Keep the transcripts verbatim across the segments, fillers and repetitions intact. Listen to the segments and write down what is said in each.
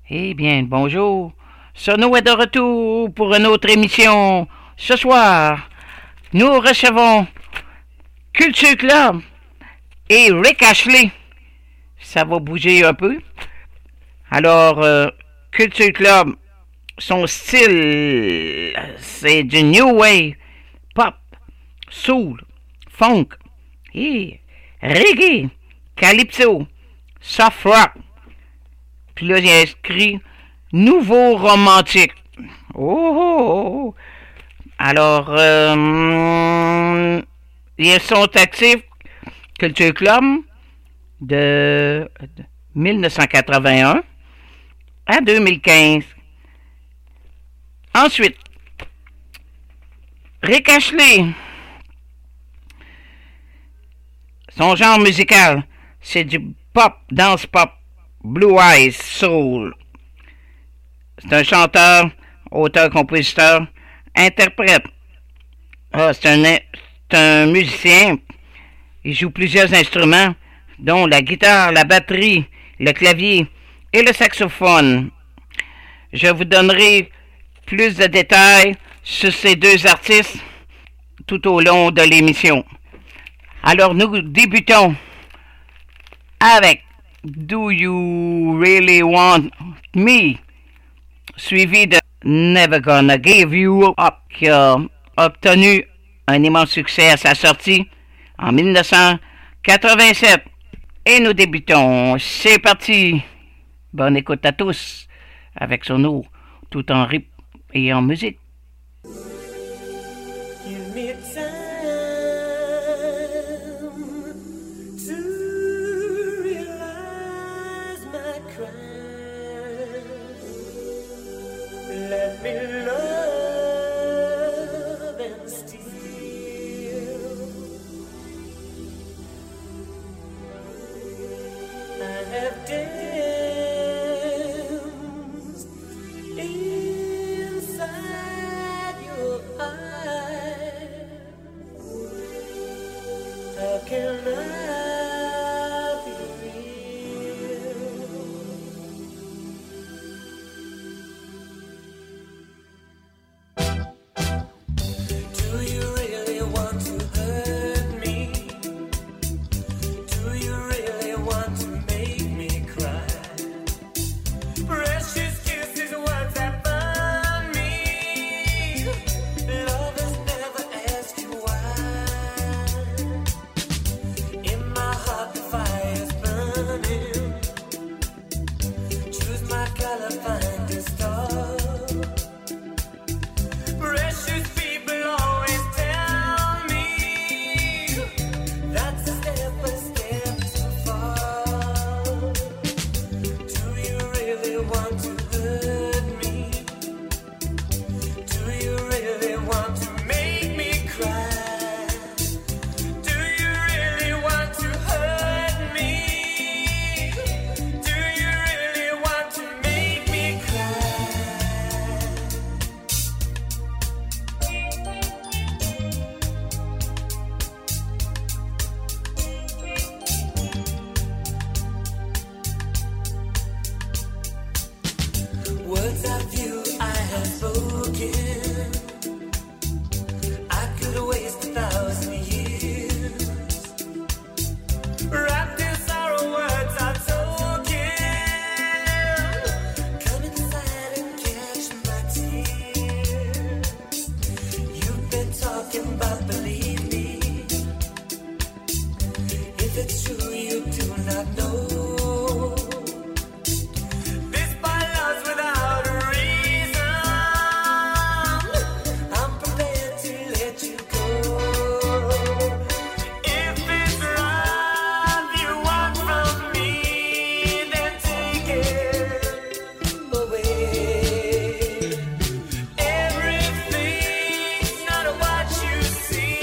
Eh bien, bonjour. Sono est de retour pour une autre émission. Ce soir, nous recevons Culture Club et Rick Ashley. Ça va bouger un peu. Alors, euh, Culture Club, son style, c'est du new wave, pop, soul, funk, et reggae, calypso, soft rock. Puis là, il y a écrit nouveau romantique. Oh, oh, oh. Alors, euh, ils sont actifs, Culture Club, de dix-neuf cent quatre-vingt-un à deux mille quinze. Ensuite, Rick Ashley, son genre musical, c'est du pop, dance pop, Blue Eyes Soul. C'est un chanteur, auteur, compositeur, interprète. Ah, c'est un, c'est un musicien. Il joue plusieurs instruments, dont la guitare, la batterie, le clavier et le saxophone. Je vous donnerai plus de détails sur ces deux artistes tout au long de l'émission. Alors nous débutons avec Do You Really Want Me, suivi de Never Gonna Give You Up, qui a obtenu un immense succès à sa sortie en dix-neuf cent quatre-vingt-sept. Et nous débutons. C'est parti. Bonne écoute à tous avec Sono, tout en rythme et en musique. See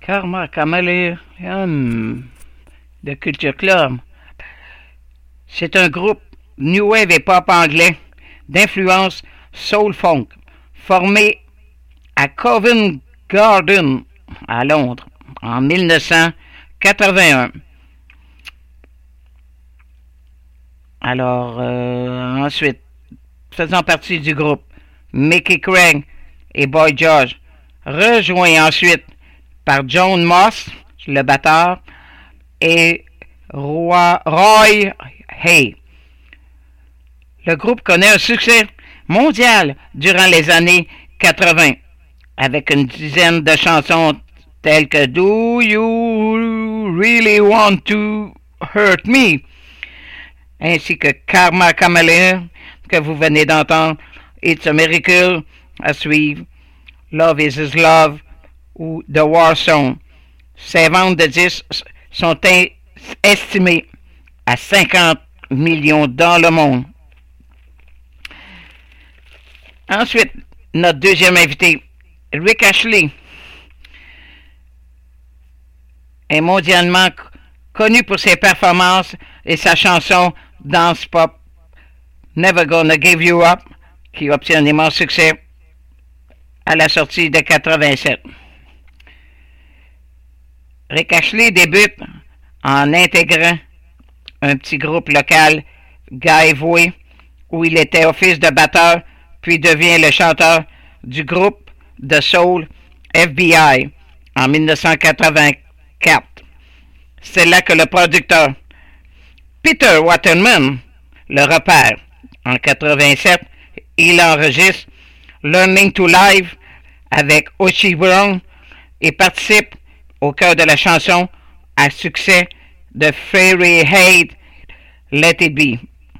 Karma Chameleon de Culture Club. C'est un groupe New Wave et Pop anglais d'influence soul funk, formé à Covent Garden à Londres en mille neuf cent quatre-vingt-un. Alors, euh, ensuite, faisant partie du groupe, Mickey Craig et Boy George, rejoint ensuite par John Moss, le batteur, et Roy, Roy Hay. Le groupe connaît un succès mondial durant les années quatre-vingts, avec une dizaine de chansons telles que Do You Really Want to Hurt Me, ainsi que Karma Chameleon, que vous venez d'entendre, It's a Miracle, à suivre, Love is His Love ou The War Song. Ces ventes de disques sont estimées à cinquante millions dans le monde. Ensuite, notre deuxième invité, Rick Astley, est mondialement connu pour ses performances et sa chanson dance pop Never Gonna Give You Up, qui obtient un immense succès à la sortie de quatre-vingt-sept. Rick Astley débute en intégrant un petit groupe local, Guy Voy, où il était office de batteur, puis devient le chanteur du groupe de soul F B I en mille neuf cent quatre-vingt-quatre. C'est là que le producteur Peter Waterman le repère. En quatre-vingt-sept, il enregistre Learning to Live avec Ochi Brown et participe au cœur de la chanson à succès de Fairy Hate Let It Be.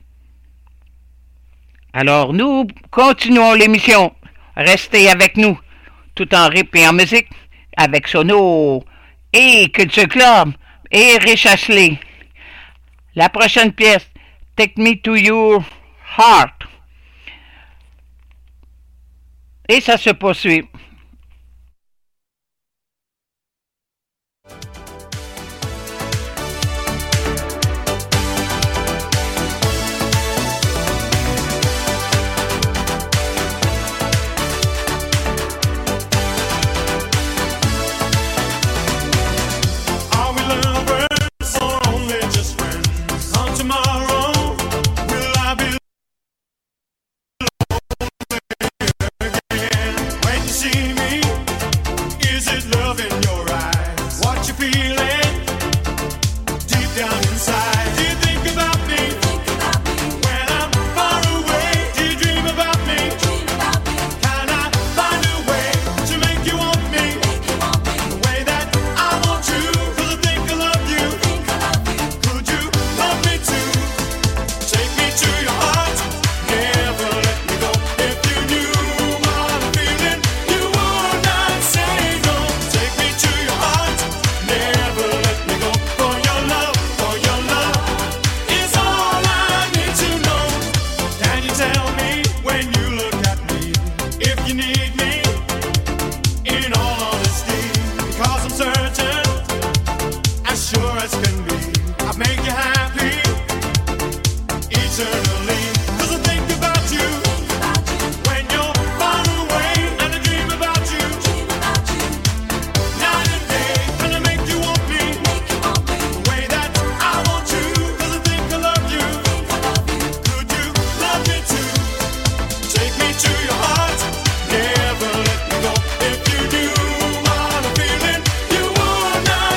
Alors, nous continuons l'émission. Restez avec nous, tout en rip et en musique, avec Sono et Culture Club et Rick Astley. La prochaine pièce, Take Me to Your Heart. Et ça se poursuit.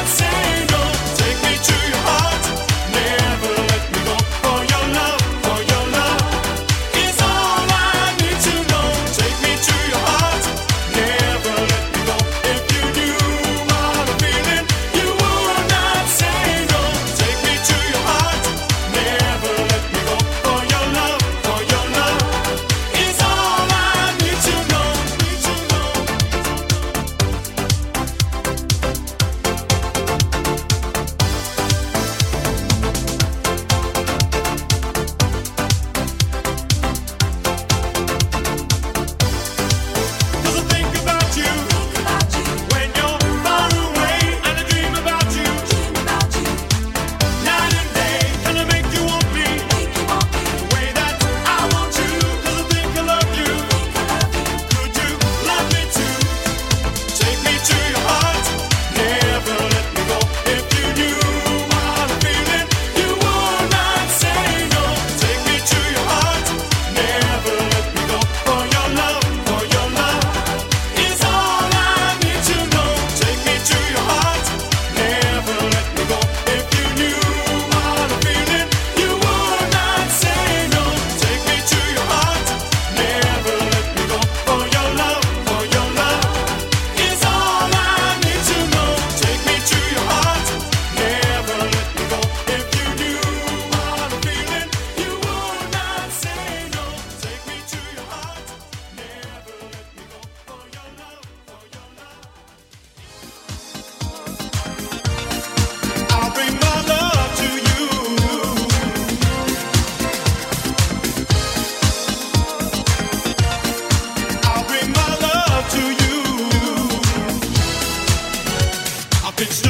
For your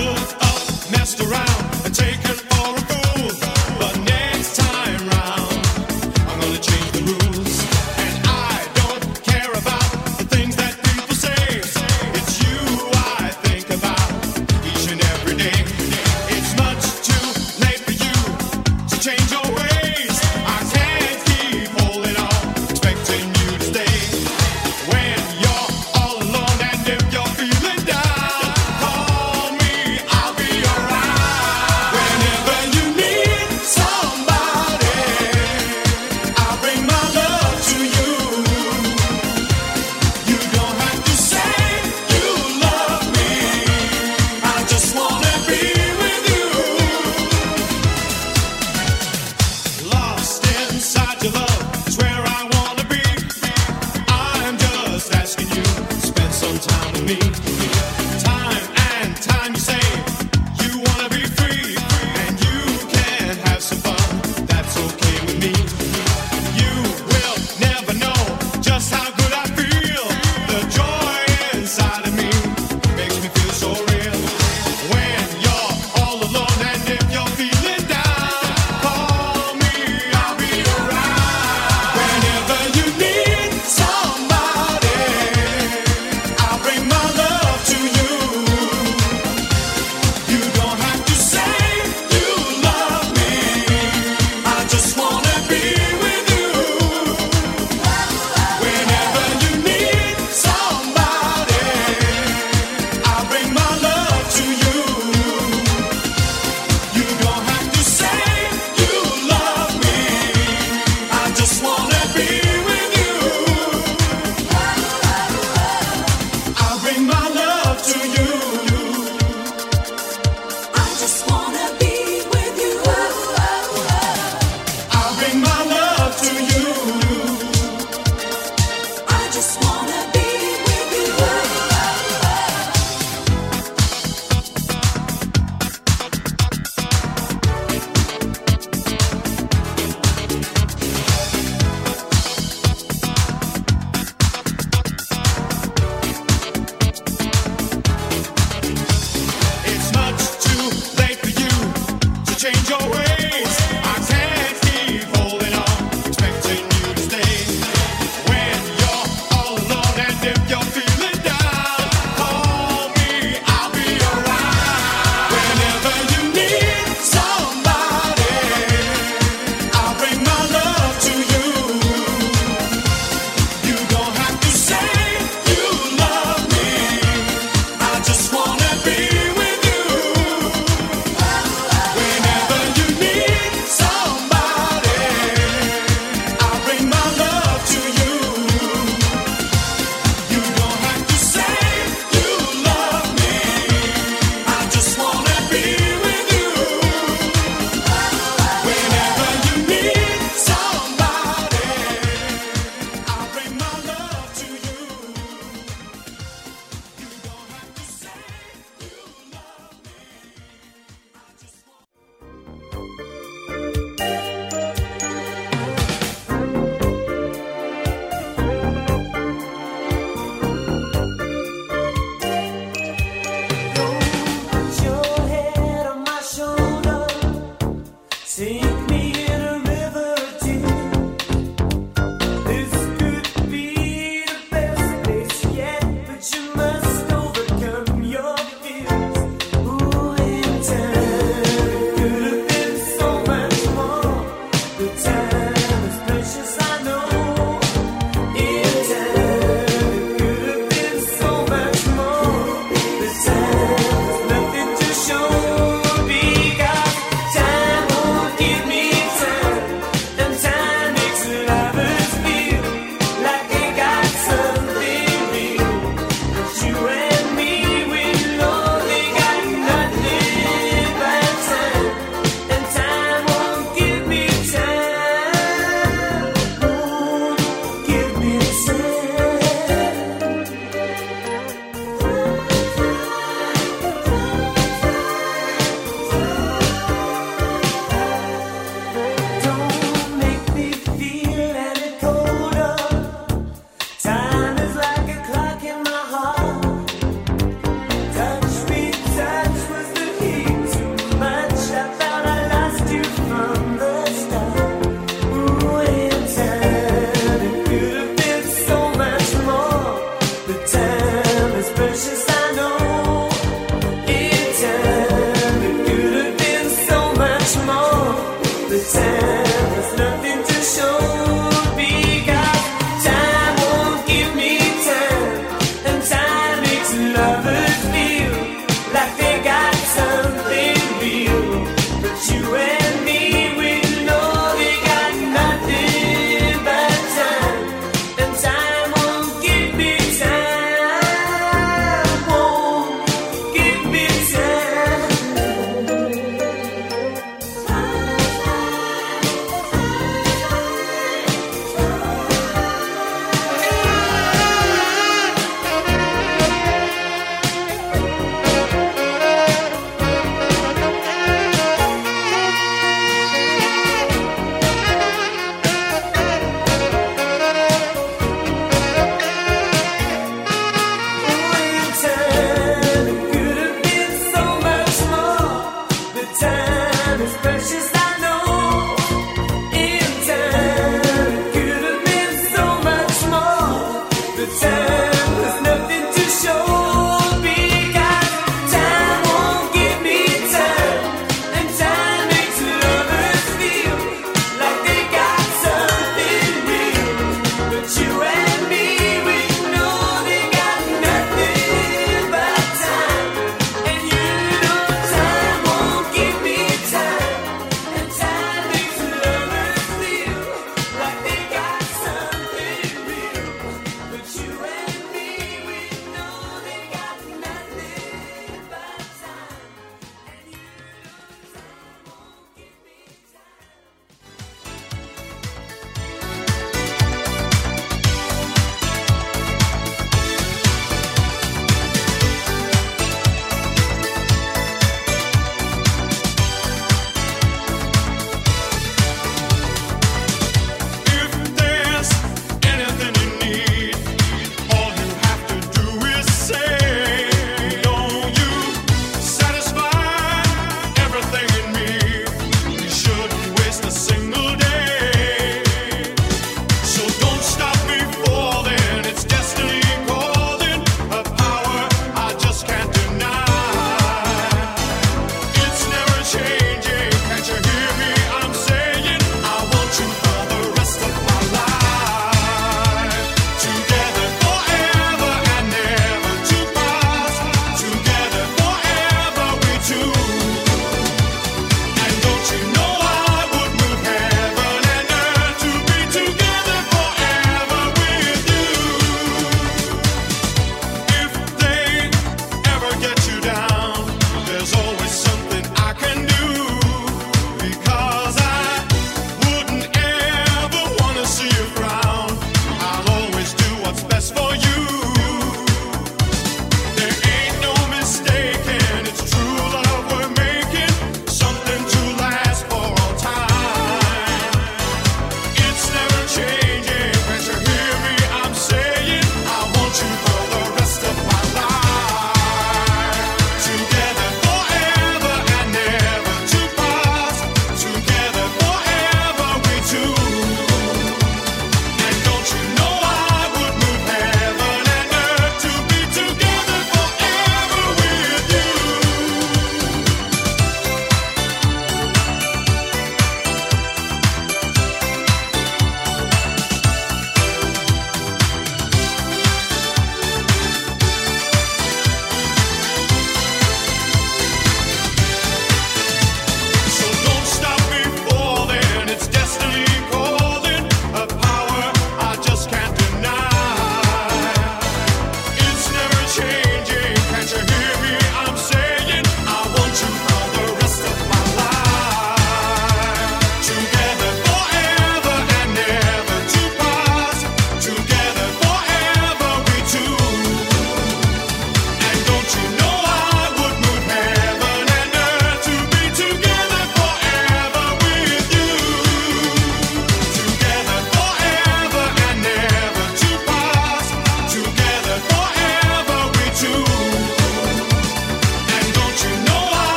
Whenever you need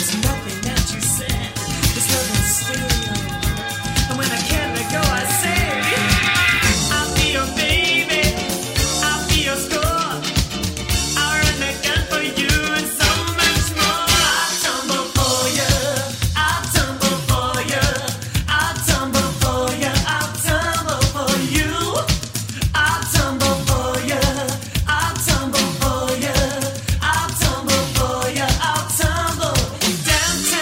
Downtown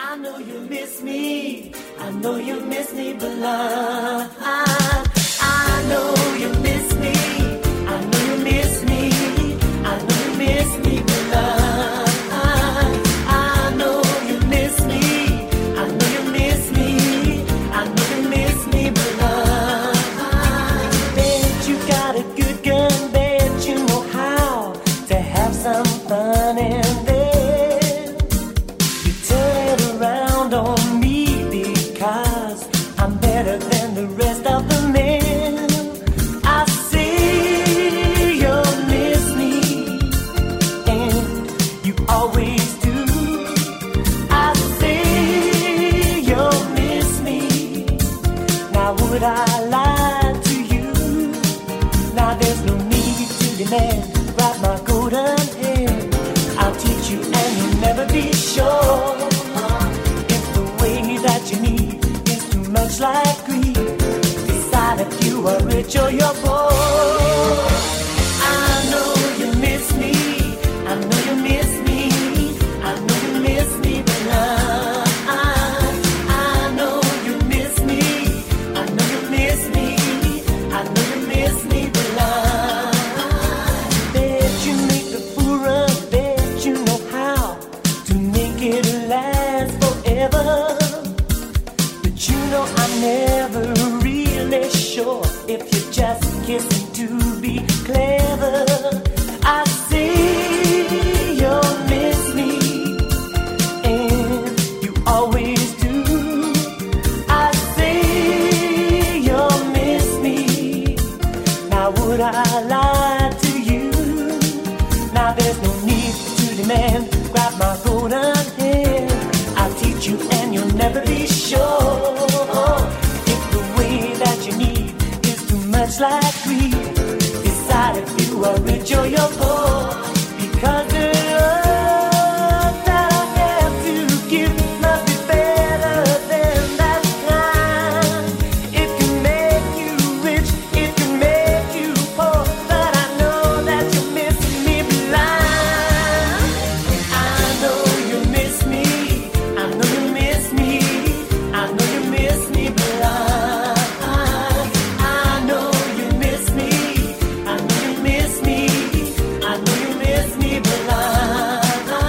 I know you miss me. I know you miss me, but love. I, I know you miss me. I know you miss me. I know you miss me, but love. I, I know you miss me. I know you miss me. I know you miss me, but love. I bet you got a good gun. Bet you know how to have some fun in there. On me because I'm better than the rest of the men. I say you'll miss me, and you always do. I say you'll miss me. Now would I lie to you? Now there's no need to demand. Grab my golden hand. I'll teach you and you'll never be sure. That you need is too much like greed. Decide if you are rich or you're poor. I know you miss me. I know you miss me. I know you miss me, but love. I, I know you miss me. I know you miss me. I know you miss me, but love. I bet you make the fool run. Bet you know how to make it last forever. You know I'm never really sure if you're just kissing to be clever. I see you'll miss me, and you always do. I see you'll miss me. Now would I lie to you? Now there's no need to demand. Grab my golden hand. I'll teach you and you'll never be sure. If the way that you need is too much like greed, decide if you are rich or you're poor. Because the love that I have to give must be better than that kind. It can make you rich, it can make you poor, but I know that you're missing me blind. I know you miss me. I know you miss me. I know you miss me, but love. I, I know you miss me. I know you miss me. I know you miss me, but love.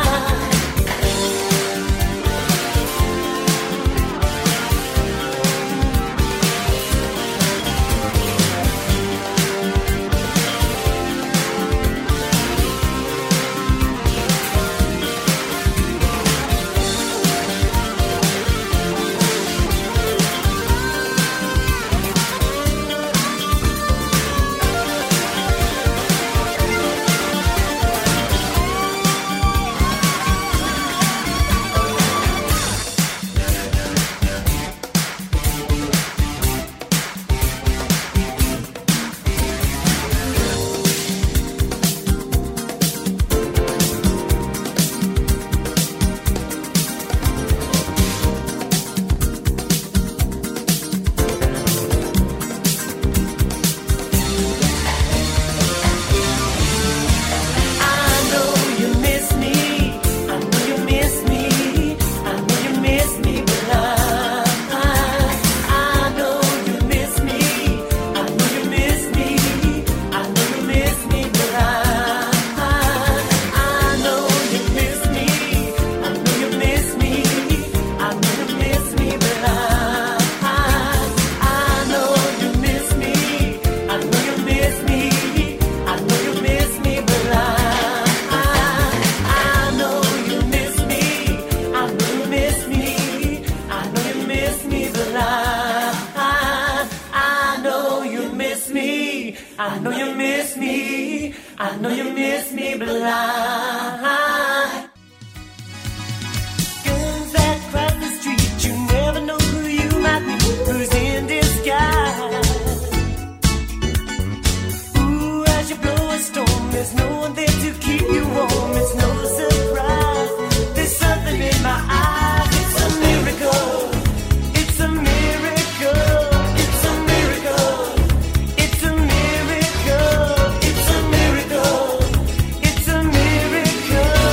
I know you miss me. I know you miss me blind. Guns that cross the street, you never know who you might be, who's in disguise. Ooh, as you blow a storm, there's no one there to keep you warm. It's no surprise, there's something in my eyes. It's a miracle. It's a miracle. It's a miracle. It's a miracle. It's a miracle. It's a miracle.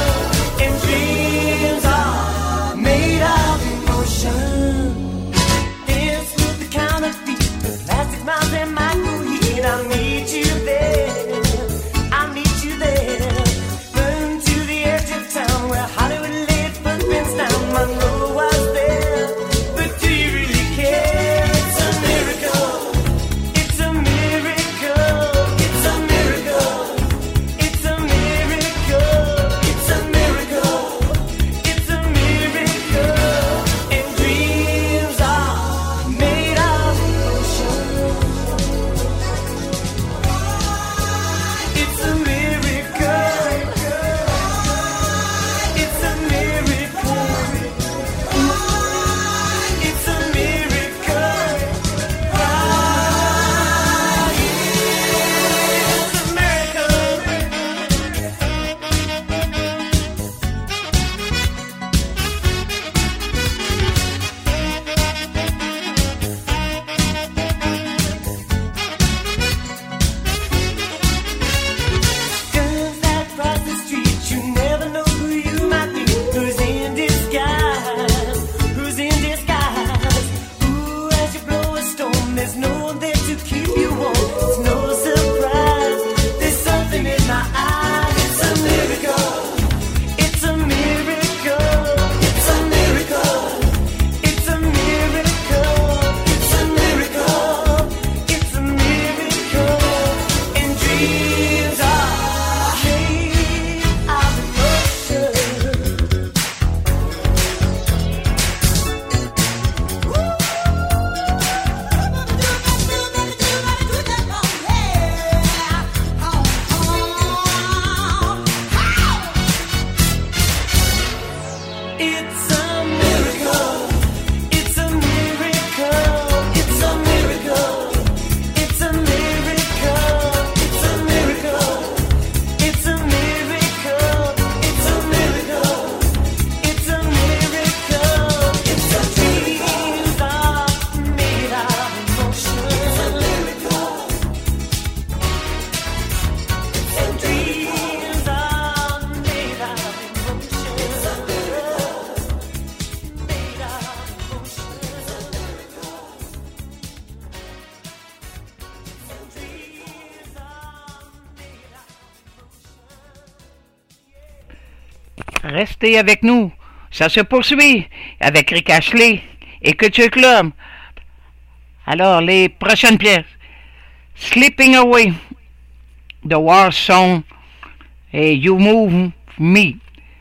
Restez avec nous. Ça se poursuit avec Rick Ashley et Culture Club. Alors, les prochaines pièces. Slipping Away, The War Song et You Move Me.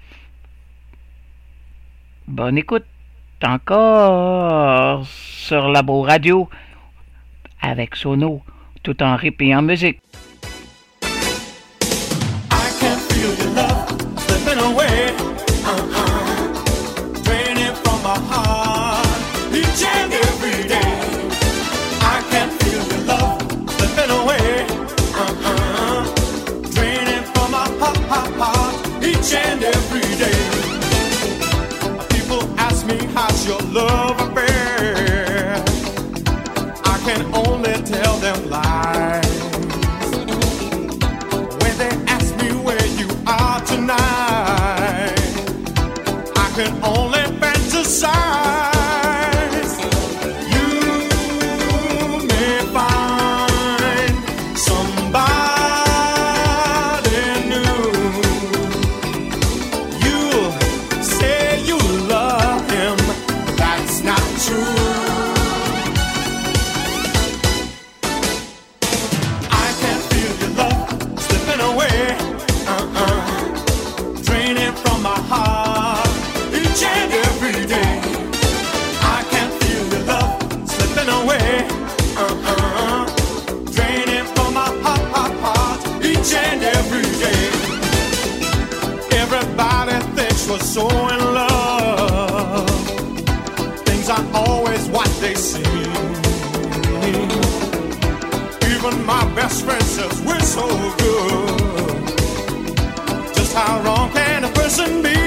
Bonne écoute encore sur Labo Radio avec Sono, tout en rip et en musique. I can feel your love slipping away, uh-uh, draining from my heart each and every day. I can feel your love slipping away, uh-uh, draining from my heart, heart, heart each and every day. People ask me how's your love affair. I can only tell them lies. When they ask me where you are tonight, I can only fantasize. You may find somebody new. You'll say you love him, that's not true. I can feel your love slipping away, uh-uh, draining from my heart each and every day. I can feel your love slipping away, uh-uh, draining from my heart, heart, heart each and every day. Everybody thinks we're so in love. Things aren't always what they seem. Even my best friend says we're so good. Just how wrong can a person be?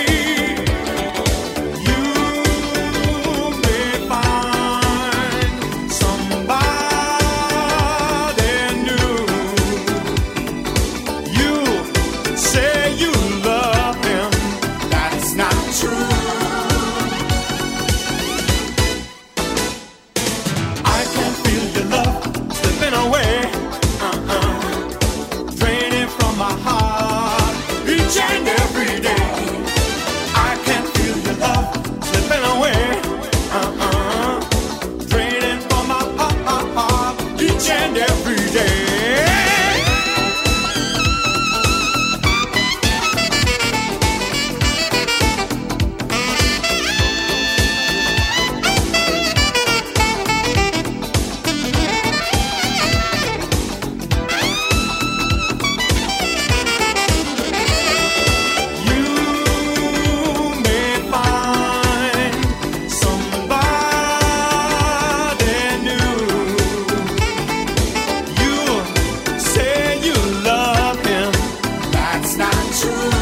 You may find somebody new. You say you love him, that's not true. I can feel your love slipping away, uh-uh, draining from my heart each and every day. I can feel your love slipping away, uh-uh, draining from my heart, heart, heart each and every day. You may find somebody new. You say you love him, that's not true.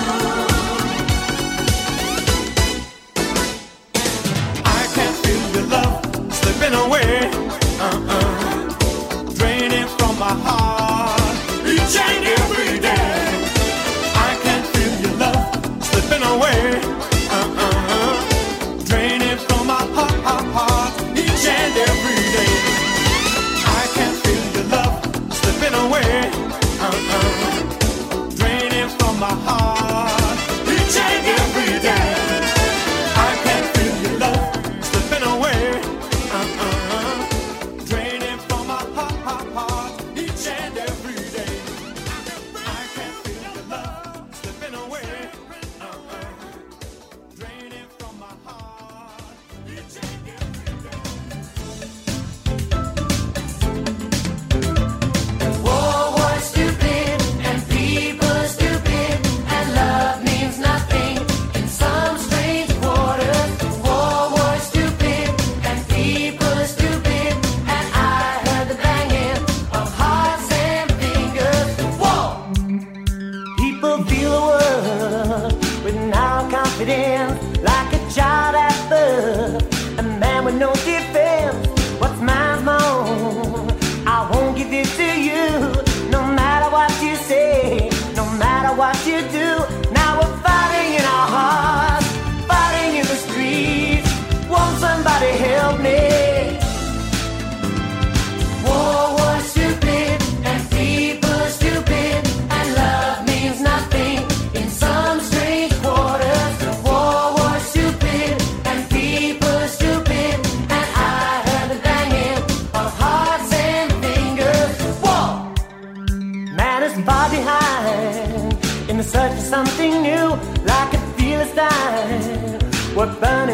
I can feel your love slipping away, uh-uh, draining from my heart each and every day. I can feel your love slipping away, uh-uh, draining from my heart, heart, heart each and every day. I can feel your love slipping away, uh-uh, draining from my heart each and every day. I can feel your love slipping away, uh-uh,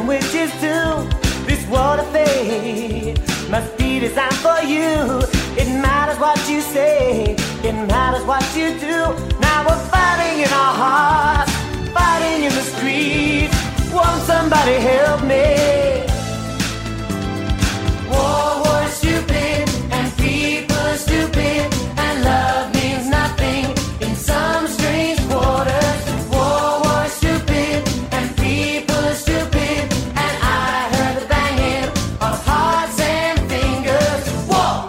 and witches too. This world of fate must be designed for you. It matters what you say, it matters what you do. Now we're fighting in our hearts, fighting in the streets. Won't somebody help me? War was stupid and people are stupid, and love means nothing in some strange quarters. War was stupid and people are stupid, and I heard the banging of hearts and fingers. War!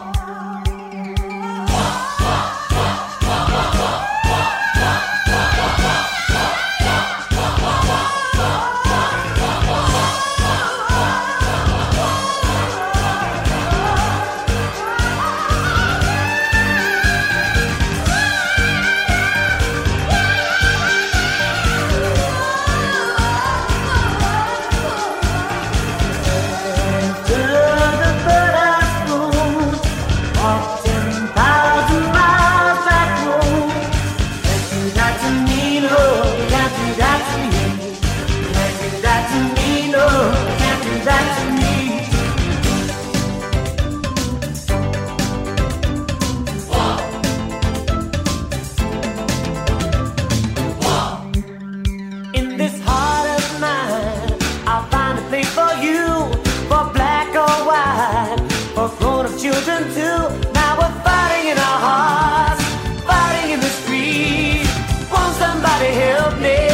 Children too. Now we're fighting in our hearts, fighting in the streets. Won't somebody help me?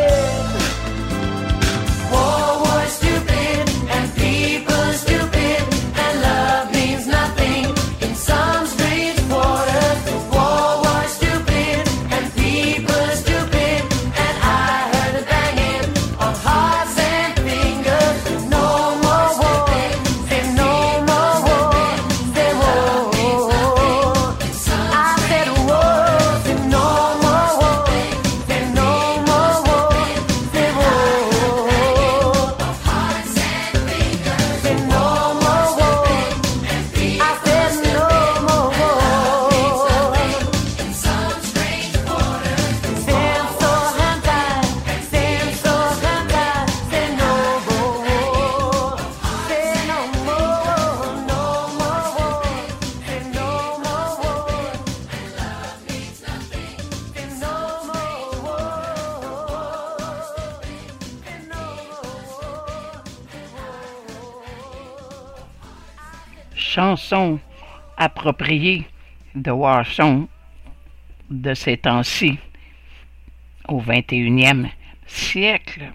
War was stupid and people are stupid, and love means nothing in some strange quarters. War was stupid and people are stupid, and I heard the banging of hearts and fingers. No more war, say no more war. Chanson appropriée de Warson de ces temps-ci au vingt et unième siècle.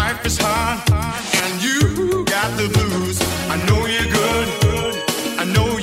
I know you're good. I know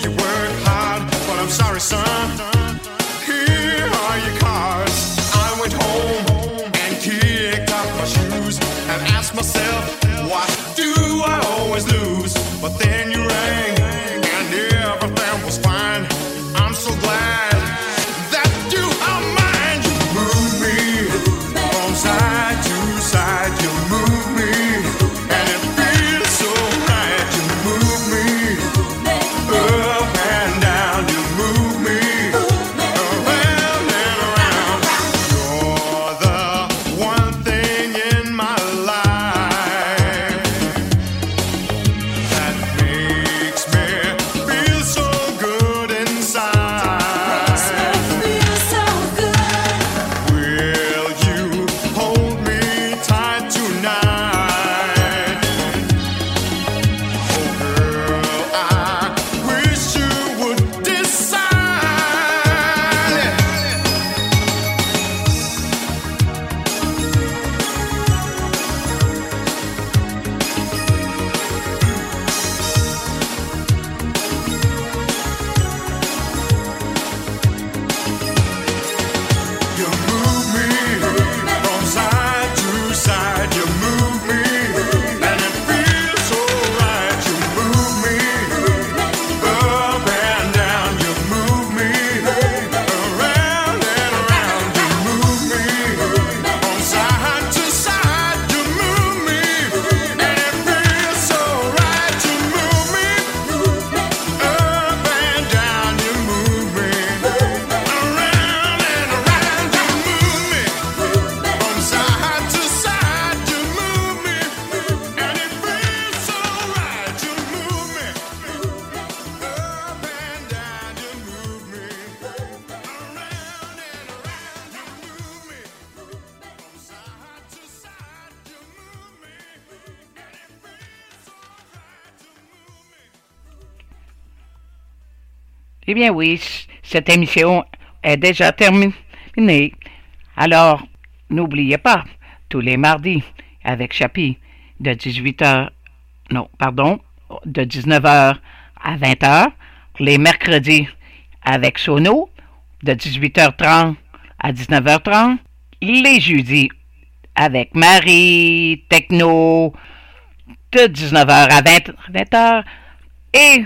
Eh bien oui, cette émission est déjà terminée. Alors, n'oubliez pas, tous les mardis, avec Chapi, de dix-huit heures, non, pardon, de dix-neuf heures à vingt heures, les mercredis, avec Sono, de dix-huit heures trente à dix-neuf heures trente, les jeudis, avec Marie, Techno, de dix-neuf heures à vingt heures, et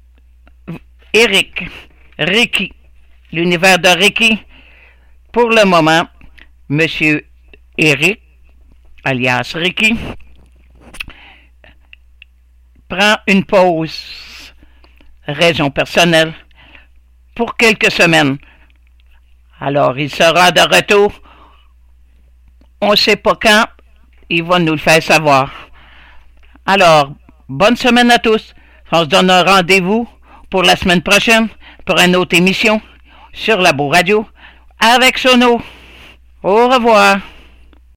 Eric, Ricky, l'univers de Ricky. Pour le moment, Monsieur Eric, alias Ricky, prend une pause, raison personnelle, pour quelques semaines. Alors, il sera de retour. On ne sait pas quand, il va nous le faire savoir. Alors, bonne semaine à tous. On se donne un rendez-vous pour la semaine prochaine pour une autre émission sur la Beau Radio avec Sono. Au revoir.